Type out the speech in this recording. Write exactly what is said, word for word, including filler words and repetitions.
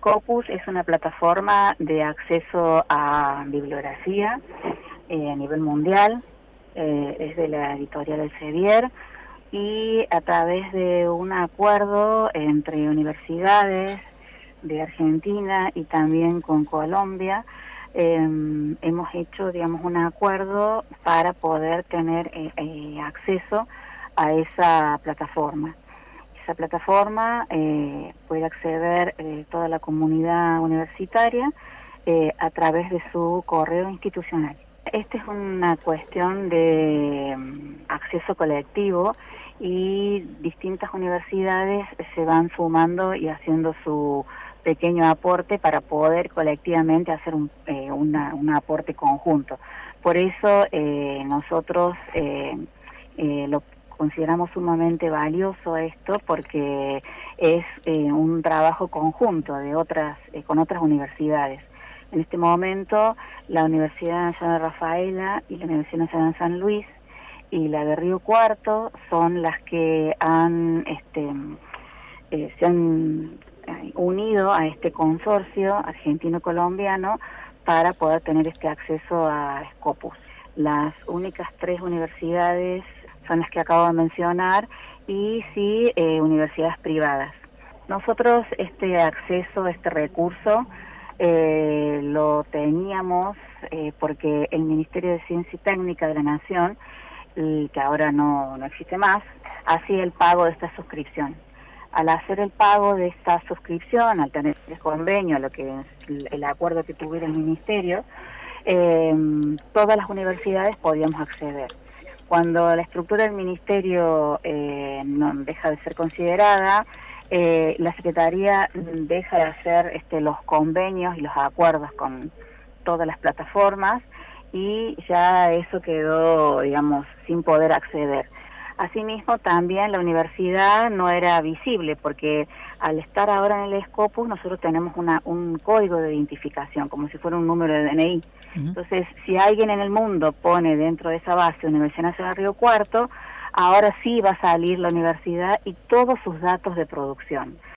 Scopus es una plataforma de acceso a bibliografía eh, a nivel mundial, eh, es de la editorial Elsevier, y a través de un acuerdo entre universidades de Argentina y también con Colombia, eh, hemos hecho, digamos, un acuerdo para poder tener eh, eh, acceso a esa plataforma. Esa plataforma eh, puede acceder eh, toda la comunidad universitaria eh, a través de su correo institucional. Esta es una cuestión de um, acceso colectivo y distintas universidades se van sumando y haciendo su pequeño aporte para poder colectivamente hacer un, eh, una, un aporte conjunto. Por eso eh, nosotros eh, eh, lo consideramos sumamente valioso esto, porque es eh, un trabajo conjunto de otras eh, con otras universidades. En este momento, la Universidad Nacional de Rafaela y la Universidad Nacional de San Luis y la de Río Cuarto son las que han este, eh, se han unido a este consorcio argentino-colombiano para poder tener este acceso a Scopus. Las únicas tres universidades son las que acabo de mencionar, y sí eh, universidades privadas. Nosotros este acceso, este recurso, eh, lo teníamos eh, porque el Ministerio de Ciencia y Técnica de la Nación, y que ahora no, no existe más, hacía el pago de esta suscripción. Al hacer el pago de esta suscripción, al tener el convenio, lo que es el acuerdo que tuviera el Ministerio, eh, todas las universidades podíamos acceder. Cuando la estructura del Ministerio eh, no deja de ser considerada, eh, la Secretaría deja de hacer este, los convenios y los acuerdos con todas las plataformas, y ya eso quedó, digamos, sin poder acceder. Asimismo, también la universidad no era visible, porque al estar ahora en el Scopus nosotros tenemos una, un código de identificación, como si fuera un número de D N I. Uh-huh. Entonces, si alguien en el mundo pone dentro de esa base Universidad Nacional de Río Cuarto, ahora sí va a salir la universidad y todos sus datos de producción.